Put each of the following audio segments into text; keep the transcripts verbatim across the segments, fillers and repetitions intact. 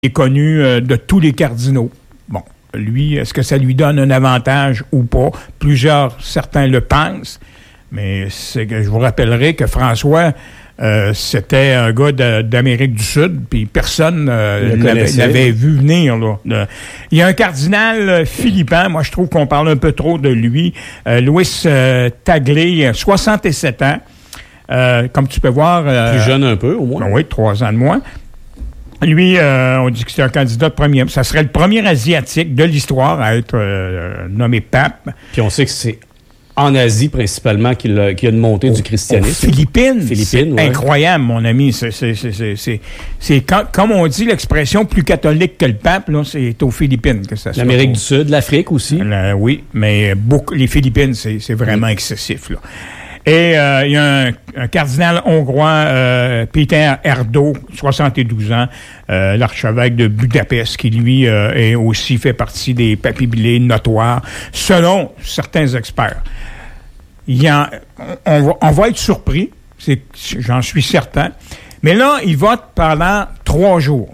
est connu euh, de tous les cardinaux. Bon, lui, est-ce que ça lui donne un avantage ou pas? Plusieurs, certains le pensent, mais c'est que je vous rappellerai que François, euh, c'était un gars de, d'Amérique du Sud, puis personne euh, l'avait, l'avait vu venir. Là. De, il y a un cardinal euh, philippin, moi je trouve qu'on parle un peu trop de lui, euh, Luis euh, Tagle, soixante-sept ans. Euh, comme tu peux voir... Euh, Plus jeune un peu, au moins. Ben oui, trois ans de moins. Lui, euh, on dit que c'est un candidat de premier. Ça serait le premier Asiatique de l'histoire à être euh, nommé pape. Puis on sait que c'est en Asie, principalement, qu'il a, qu'il y a une montée au, du christianisme. Aux Philippines. Philippines, c'est ouais. Incroyable, mon ami. C'est, c'est, c'est, c'est, c'est, c'est quand, comme on dit, l'expression plus catholique que le pape, là, c'est aux Philippines que ça se L'Amérique retrouve. du Sud, l'Afrique aussi. Là, oui, mais beaucoup, les Philippines, c'est, c'est vraiment oui. excessif, là. Et euh, il y a un, un cardinal hongrois, euh, Péter Erdő, soixante-douze ans, euh, l'archevêque de Budapest, qui lui euh, est aussi fait partie des papibilés notoires, selon certains experts. Il y a, on, on, va, on va être surpris, c'est, j'en suis certain, mais là, il vote pendant trois jours.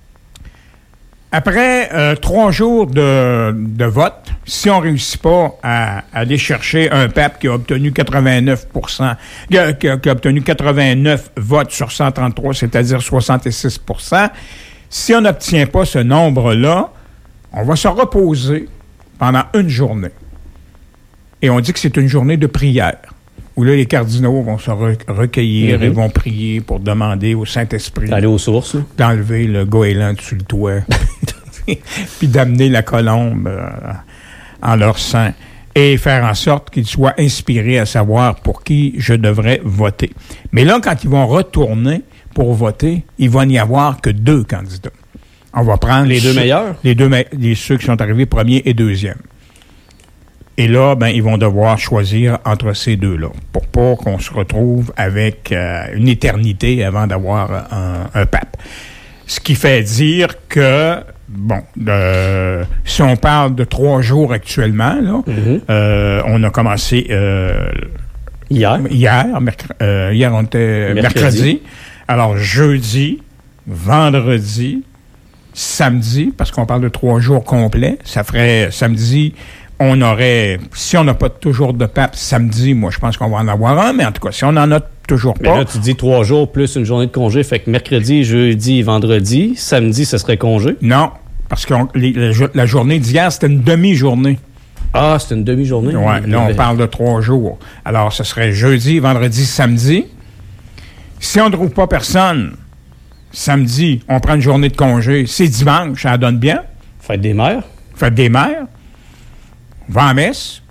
Après euh, trois jours de, de vote, si on réussit pas à, à aller chercher un pape qui a obtenu quatre-vingt-neuf pour cent, qui a, qui a, qui a obtenu quatre-vingt-neuf votes sur cent trente-trois, c'est-à-dire soixante-six pour cent, si on n'obtient pas ce nombre-là, on va se reposer pendant une journée. Et on dit que c'est une journée de prière, où là, les cardinaux vont se re- recueillir mm-hmm. et vont prier pour demander au Saint-Esprit d'aller aux sources, là. D'enlever le goéland dessus le toit, puis d'amener la colombe euh, en leur sein, et faire en sorte qu'ils soient inspirés à savoir pour qui je devrais voter. Mais là, quand ils vont retourner pour voter, il va n'y avoir que deux candidats. On va prendre... Les deux ceux, meilleurs? Les deux me- les, ceux qui sont arrivés premier et deuxième. Et là, ben, ils vont devoir choisir entre ces deux-là pour pas qu'on se retrouve avec euh, une éternité avant d'avoir un, un pape. Ce qui fait dire que, bon, euh, si on parle de trois jours actuellement, là, mm-hmm. euh, on a commencé euh, hier. Hier, mercredi, euh, hier on était mercredi. mercredi. Alors, jeudi, vendredi, samedi, parce qu'on parle de trois jours complets, ça ferait samedi... On aurait, si on n'a pas toujours de pape samedi, moi je pense qu'on va en avoir un, mais en tout cas, si on n'en a toujours pas... Mais là, tu dis trois jours plus une journée de congé, fait que mercredi, jeudi, vendredi, samedi, ce serait congé? Non, parce que les, la, la journée d'hier, c'était une demi-journée. Ah, c'était une demi-journée? Oui, là, on parle de trois jours. Alors, ce serait jeudi, vendredi, samedi. Si on ne trouve pas personne, samedi, on prend une journée de congé. C'est dimanche, ça donne bien. Fête des mères. Fête des mères. Va en messe,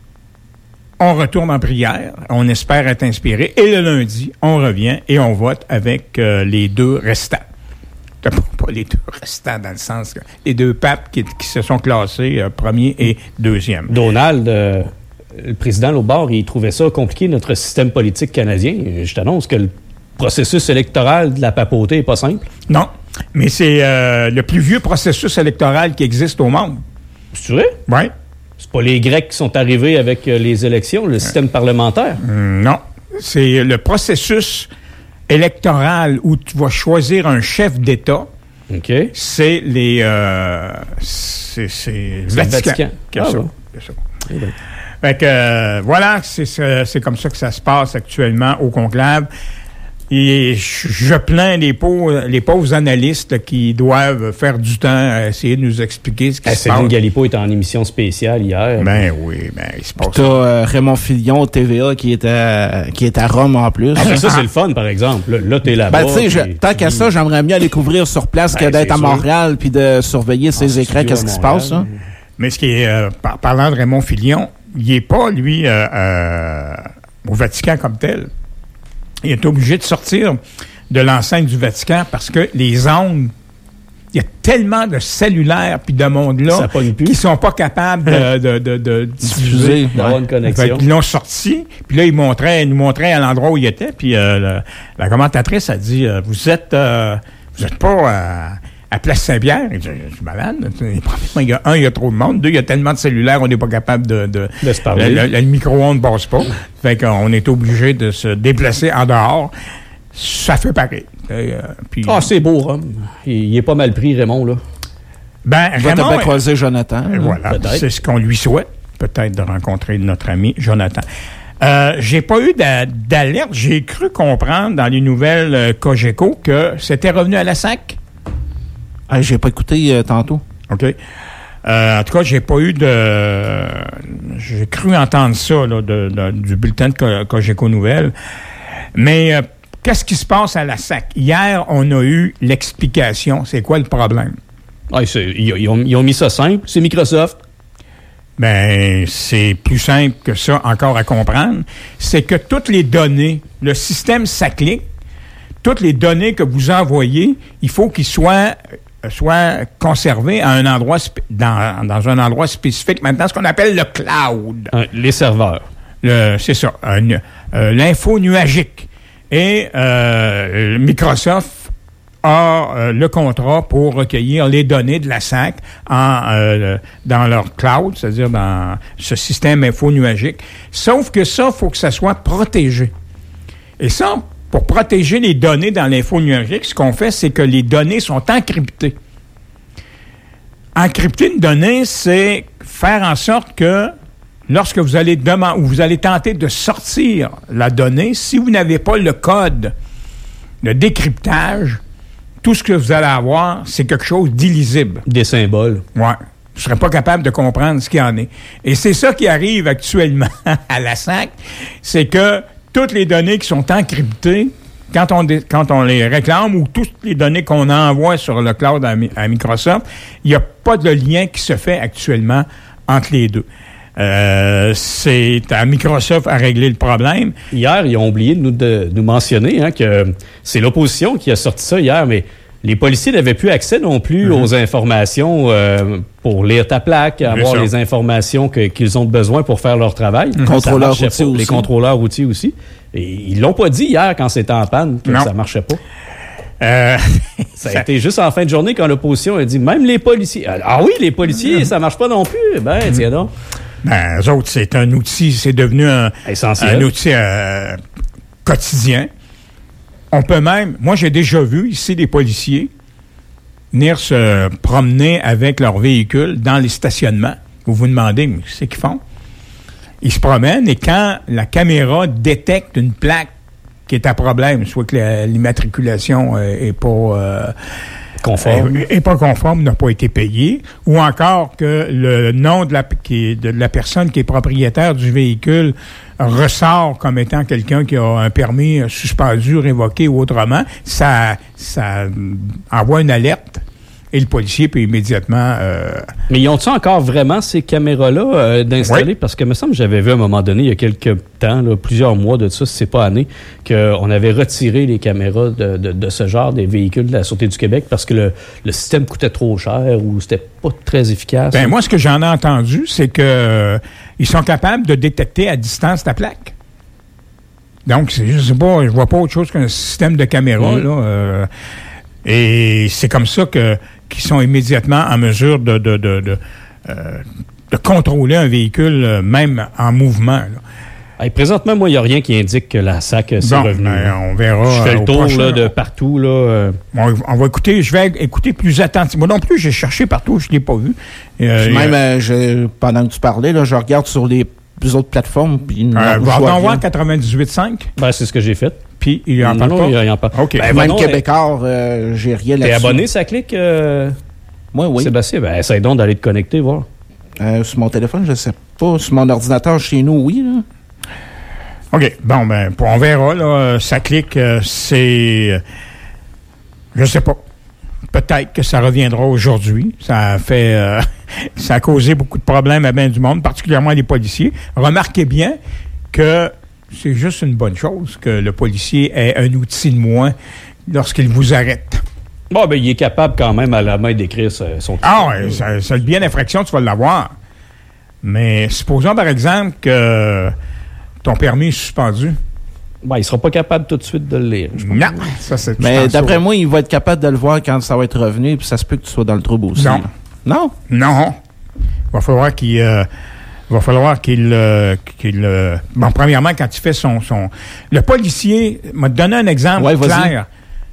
on retourne en prière, on espère être inspiré, et le lundi, on revient et on vote avec euh, les deux restants. Pas les deux restants dans le sens que les deux papes qui, qui se sont classés euh, premier et deuxième. Donald, euh, le président l'autre bord, il trouvait ça compliqué, notre système politique canadien. Je t'annonce que le processus électoral de la papauté n'est pas simple. Non, mais c'est euh, le plus vieux processus électoral qui existe au monde. C'est vrai? Oui. C'est pas les Grecs qui sont arrivés avec euh, les élections, le système euh, parlementaire? Euh, non. C'est le processus électoral où tu vas choisir un chef d'État. OK. C'est les... Euh, c'est, c'est, c'est Vatican. le Vatican. Ah, ça. Ouais. Ça. Oui. Fait que, euh, voilà, c'est, c'est, c'est comme ça que ça se passe actuellement au conclave. Et je, je plains les pauvres, les pauvres analystes là, qui doivent faire du temps à essayer de nous expliquer ce qui ah, se passe. Céline Galipo était en émission spéciale hier. Ben oui, ben il se passe. Puis t'as euh, Raymond Filion, T V A, qui est à, qui est à Rome en plus. Ah, ben ça, c'est le fun, par exemple. Là, là t'es là-bas. Ben, tu sais, tant qu'à ça, j'aimerais mieux aller couvrir sur place ben, que d'être à Montréal puis de surveiller ces ah, écrans, qu'est-ce qui se passe, hein? Mais ce qui est, euh, par, parlant de Raymond Filion, il n'est pas, lui, euh, euh, au Vatican comme tel. Il est obligé de sortir de l'enceinte du Vatican parce que les ondes, il y a tellement de cellulaires puis de monde-là qui sont pas capables de, de, de, de diffuser. Ouais. D'avoir une connexion. Ils l'ont sorti, puis là, ils montraient, ils nous montraient à l'endroit où il était, puis euh, la, la commentatrice a dit euh, « Vous êtes euh, vous êtes pas euh, à Place Saint-Pierre? » Je suis malade. Il y a un, il y a trop de monde. Deux, il y a tellement de cellulaires, on n'est pas capable de... de, de se parler. Le, le, le micro-ondes ne passe pas. Fait qu'on est obligé de se déplacer en dehors. Ça fait pareil. Euh, puis, Ah, c'est beau, Rome. Il, il est pas mal pris, Raymond, là. Ben, Il va Raymond, te bien croiser Jonathan. euh, voilà, peut-être. c'est ce qu'on lui souhaite, peut-être de rencontrer notre ami Jonathan. Euh, j'ai pas eu d'a- d'alerte. J'ai cru comprendre dans les nouvelles euh, Cogeco que c'était revenu à la S A C. Ah, j'ai pas écouté euh, tantôt. OK. Euh, en tout cas, j'ai pas eu de... J'ai cru entendre ça là, de, de- du bulletin de Co- Cogeco Nouvelles. Mais euh, qu'est-ce qui se passe à la S A C? Hier, on a eu l'explication. C'est quoi le problème? Ah, c'est- ils, ils ont, ils ont mis ça simple. C'est Microsoft. Ben, c'est plus simple que ça encore à comprendre. C'est que toutes les données, le système SACLIC, toutes les données que vous envoyez, il faut qu'ils soient, euh, soient conservées à un endroit spé- dans, dans un endroit spécifique. Maintenant, ce qu'on appelle le cloud. Hein, les serveurs. Le, c'est ça, un nu- euh, l'info nuagique. Et euh, Microsoft a euh, le contrat pour recueillir les données de la S A C en, euh, dans leur cloud, c'est-à-dire dans ce système info nuagique. Sauf que ça, il faut que ça soit protégé. Et ça, pour protéger les données dans l'info nuagique, ce qu'on fait, c'est que les données sont encryptées. Encrypter une donnée, c'est faire en sorte que lorsque vous allez demander ou vous allez tenter de sortir la donnée, si vous n'avez pas le code de décryptage, tout ce que vous allez avoir, c'est quelque chose d'illisible. Des symboles. Ouais. Vous ne serez pas capable de comprendre ce qu'il y en est. Et c'est ça qui arrive actuellement à la S A C, c'est que toutes les données qui sont encryptées, quand on, dé- quand on les réclame ou toutes les données qu'on envoie sur le cloud à, Mi- à Microsoft, il n'y a pas de lien qui se fait actuellement entre les deux. Euh, c'est à Microsoft à régler le problème. Hier, ils ont oublié de nous, de nous mentionner hein, que c'est l'opposition qui a sorti ça hier, mais les policiers n'avaient plus accès non plus mm-hmm. aux informations euh, pour lire ta plaque, avoir les informations que, qu'ils ont besoin pour faire leur travail. Mm-hmm. Contrôleurs routiers aussi. Les contrôleurs routiers aussi. Et ils l'ont pas dit hier quand c'était en panne que non. ça marchait pas. Euh, ça a été juste en fin de journée quand l'opposition a dit même les policiers. Ah oui, les policiers, ça marche pas non plus. Ben, mm-hmm. tiens donc. Ben, eux autres, c'est un outil, c'est devenu un, Essentiel. un outil euh, quotidien. On peut même, moi j'ai déjà vu ici des policiers venir se promener avec leur véhicule dans les stationnements. Vous vous demandez, mais qu'est-ce qu'ils font? Ils se promènent et quand la caméra détecte une plaque qui est à problème, soit que la, l'immatriculation n'est pas... Euh, conforme. Est pas conforme, n'a pas été payé, ou encore que le nom de la, qui est, de la personne qui est propriétaire du véhicule ressort comme étant quelqu'un qui a un permis suspendu, révoqué ou autrement, ça, ça envoie une alerte. Et le policier peut immédiatement... Euh... Mais ils ont-ils encore vraiment ces caméras-là euh, d'installer? Oui. Parce que, me semble, j'avais vu à un moment donné, il y a quelques temps, là, plusieurs mois de ça, si c'est pas année, qu'on avait retiré les caméras de, de, de ce genre des véhicules de la Sûreté du Québec parce que le, le système coûtait trop cher ou c'était pas très efficace. Ben, moi, ce que j'en ai entendu, c'est que euh, ils sont capables de détecter à distance ta plaque. Donc, c'est, je sais pas, je vois pas autre chose qu'un système de caméra, mmh. là. Euh, et c'est comme ça que qui sont immédiatement en mesure de, de, de, de, euh, de contrôler un véhicule, euh, même en mouvement. Là. Hey, présentement, moi, il n'y a rien qui indique que la S A C s'est bon, revenue. Ben, on verra. Je fais euh, le tour là, de partout. Là, euh. on, on va écouter, je vais écouter plus attentivement. Moi non plus, j'ai cherché partout, je ne l'ai pas vu. Euh, même, euh, je, pendant que tu parlais, là, je regarde sur les autres plateformes. Puis euh, va en voir quatre-vingt-dix-huit virgule cinq. Ben, c'est ce que j'ai fait. Puis il en parle non, pas? Il, il en parle. OK. Ben, même Québécois, euh, j'ai rien là-dessus. T'es abonné, ça clique? Euh... Moi, oui. Sébastien, ben, essaye donc d'aller te connecter, voir. Euh, sur mon téléphone, je ne sais pas. Sur mon ordinateur chez nous, oui. Là. OK. Bon, ben, on verra. Là, ça clique. Euh, c'est... Euh, je sais pas. Peut-être que ça reviendra aujourd'hui. Ça a fait... Euh, ça a causé beaucoup de problèmes à bien du monde, particulièrement les policiers. Remarquez bien que c'est juste une bonne chose que le policier ait un outil de moins lorsqu'il vous arrête. Bon, ben, il est capable quand même à la main d'écrire son... Ah oui, ça, ça, le bien d'infraction, tu vas l'avoir. Mais supposons, par exemple, que ton permis est suspendu. Ben, il ne sera pas capable tout de suite de le lire. Non, ça c'est... Mais d'après ça. moi, il va être capable de le voir quand ça va être revenu, puis ça se peut que tu sois dans le trouble aussi. Non. Non? Non. Il va falloir qu'il... Euh, Il va falloir qu'il... Euh, qu'il euh, bon, premièrement, quand il fait son... son le policier m'a donné un exemple ouais, clair.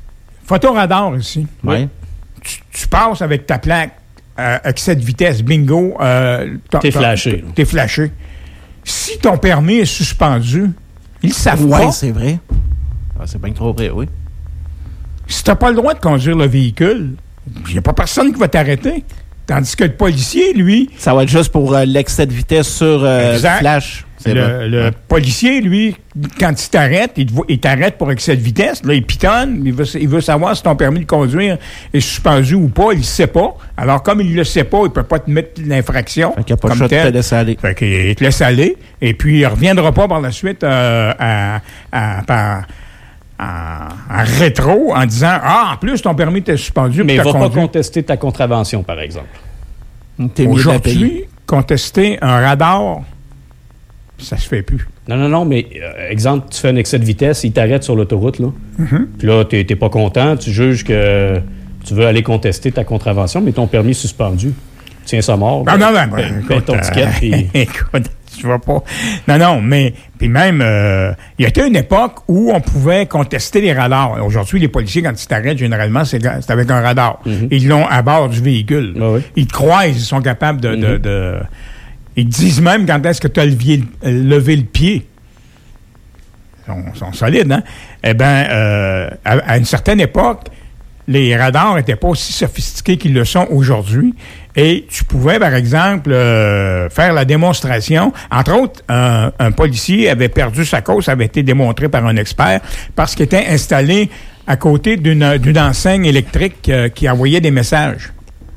Photoradar ici. Oui. Tu, tu passes avec ta plaque euh, excès de vitesse, bingo. Euh, t'es flashé. T'es flashé. Si ton permis est suspendu, ils le savent ouais, pas. Oui, c'est vrai. Ah, c'est bien trop vrai, oui. Si t'as pas le droit de conduire le véhicule, il n'y a pas personne qui va t'arrêter. Tandis que le policier, lui... Ça va être juste pour euh, l'excès de vitesse sur euh, flash. C'est le le ouais. policier, lui, quand il t'arrête, il, il t'arrête pour excès de vitesse. Là, il pitonne. Il veut, il veut savoir si ton permis de conduire est suspendu ou pas. Il ne sait pas. Alors, comme il ne le sait pas, il ne peut pas te mettre l'infraction. Fait qu'il n'y a pas le choix de te laisser aller. Fait qu'il te laisse aller. Et puis, il ne reviendra pas par la suite euh, à, à, à, à, à rétro en disant « Ah, en plus, ton permis était suspendu. » Mais il ne va pas contester ta contravention, par exemple. Aujourd'hui, contester un radar... Ça se fait plus. Non, non, non, mais euh, exemple, tu fais un excès de vitesse, il t'arrête sur l'autoroute, là. Mm-hmm. Puis là, t'es, t'es pas content, tu juges que tu veux aller contester ta contravention, mais ton permis est suspendu. Tiens ça mort. Non, non, non. Fais ton ticket, puis... Écoute, tu vas pas... Non, non, mais... Puis même, euh, il y a été une époque où on pouvait contester les radars. Aujourd'hui, les policiers, quand ils t'arrêtent, généralement, c'est, c'est avec un radar. Mm-hmm. Ils l'ont à bord du véhicule. Ah oui. Ils te croisent, ils sont capables de... Mm-hmm. de, de Ils disent même quand est-ce que tu as levé, levé le pied. Ils sont, sont solides, hein? Eh bien, euh, à, à une certaine époque, les radars n'étaient pas aussi sophistiqués qu'ils le sont aujourd'hui. Et tu pouvais, par exemple, euh, faire la démonstration. Entre autres, un, un policier avait perdu sa cause, ça avait été démontré par un expert, parce qu'il était installé à côté d'une, d'une enseigne électrique euh, qui envoyait des messages.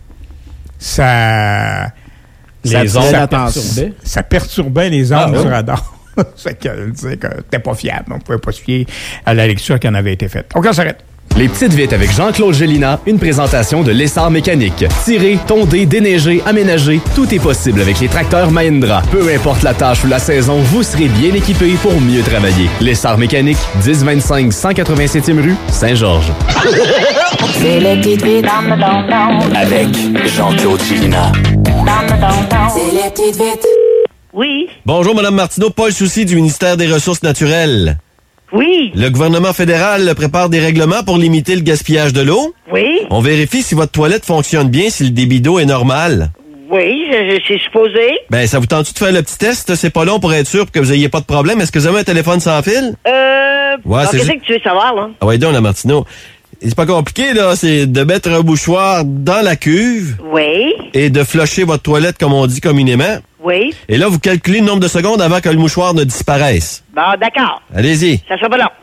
Ça... Les ça, ondes ça, perturbaient. Ça perturbait les ondes ah, du oui. radar. C'est que, tu sais, que t'es pas fiable. On pouvait pas se fier à la lecture qui en avait été faite. OK, on s'arrête. Les Petites Vites avec Jean-Claude Gélina, une présentation de l'Essar Mécanique. Tirer, tonder, déneiger, aménager, tout est possible avec les tracteurs Mahindra. Peu importe la tâche ou la saison, vous serez bien équipé pour mieux travailler. L'Essar Mécanique, dix vingt-cinq cent quatre-vingt-septième rue, Saint-Georges. C'est les petites vites dans le don-don. Avec Jean-Claude Gélina. Dans le don-don. C'est les petites vites. Oui. Bonjour, Mme Martineau. Paul Soucy du ministère des Ressources naturelles. Oui. Le gouvernement fédéral prépare des règlements pour limiter le gaspillage de l'eau. Oui. On vérifie si votre toilette fonctionne bien, si le débit d'eau est normal. Oui, je, je suis supposé. Ben, ça vous tente-tu de faire le petit test? C'est pas long pour être sûr que vous ayez pas de problème. Est-ce que vous avez un téléphone sans fil? Euh... Ouais, alors, c'est qu'est-ce ju- que tu veux savoir, là? Ah ouais, donc, la Martineau. C'est pas compliqué, là. C'est de mettre un mouchoir dans la cuve Oui. et de flusher votre toilette, comme on dit communément. Oui. Et là, vous calculez le nombre de secondes avant que le mouchoir ne disparaisse. Bon, d'accord. Allez-y. Ça sera pas long.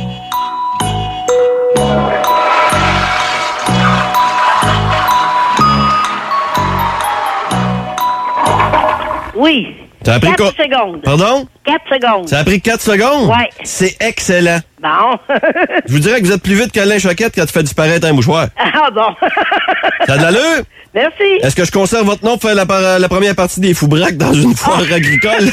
Oui. Ça a pris Quatre quoi? secondes. Pardon? Quatre secondes. Ça a pris quatre secondes? Ouais. C'est excellent. Bon. Je vous dirais que vous êtes plus vite qu'Alain Choquette quand tu fais disparaître un mouchoir. Ah bon. Ça a de l'allure? Merci. Est-ce que je conserve votre nom pour faire la, par- la première partie des Foubraques dans une foire Oh. agricole?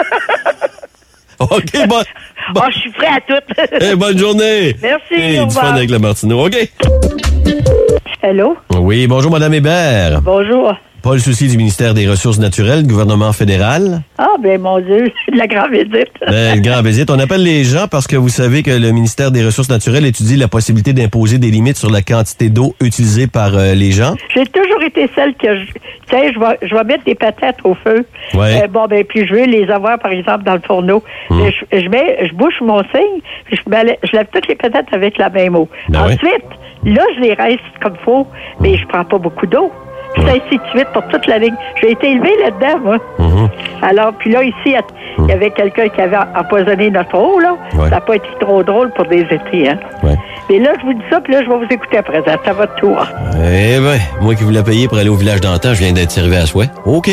OK, bon. bon. Oh, je suis prêt à tout. Hey, bonne journée. Merci, Hey, au du revoir. fun avec la Martineau. OK. Allô? Oui, bonjour, Madame Hébert. Bonjour. Paul Soucy du ministère des Ressources naturelles, gouvernement fédéral. Ah, ben mon Dieu, de la grande visite. Ben, grand visite. On appelle les gens parce que vous savez que le ministère des Ressources naturelles étudie la possibilité d'imposer des limites sur la quantité d'eau utilisée par euh, les gens. J'ai toujours été celle que, je, tu sais, je vais, je vais mettre des patates au feu. Ouais. Euh, bon, ben, puis je veux les avoir, par exemple, dans le fourneau. Hum. Mais Je, je mets, je bouche mon signe, puis je, mets- je lave toutes les patates avec la même eau. Ben Ensuite, là, je les reste comme faut, mais je prends pas beaucoup d'eau. Puis c'est ainsi de suite pour toute la ligne. J'ai été élevée là-dedans, moi. Mhm. Alors, puis là, ici, il y avait quelqu'un qui avait empoisonné notre eau, là. Ouais. Ça n'a pas été trop drôle pour des étés, hein. Ouais. Mais là, je vous dis ça, puis là, je vais vous écouter à présent. C'est à votre tour. Eh ben, moi qui vous l'ai payé pour aller au village d'antan, je viens d'être servi à souhait. OK.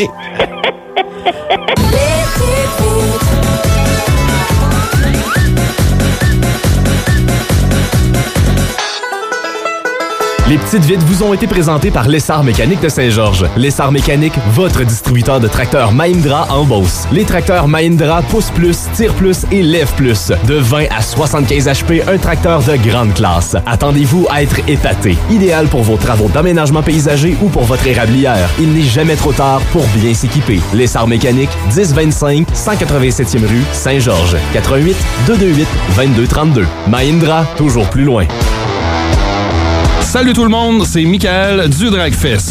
Les Petites Vites vous ont été présentées par l'Essar Mécanique de Saint-Georges. L'Essar Mécanique, votre distributeur de tracteurs Mahindra en Beauce. Les tracteurs Mahindra Pousse Plus, Tire Plus et Lève Plus. De vingt à soixante-quinze H P, un tracteur de grande classe. Attendez-vous à être épaté. Idéal pour vos travaux d'aménagement paysager ou pour votre érablière. Il n'est jamais trop tard pour bien s'équiper. L'Essar Mécanique, dix vingt-cinq cent quatre-vingt-septième rue, Saint-Georges. quatre un huit, deux deux huit, deux deux trois deux. Mahindra, toujours plus loin. Salut tout le monde, c'est Michael du Dragfest.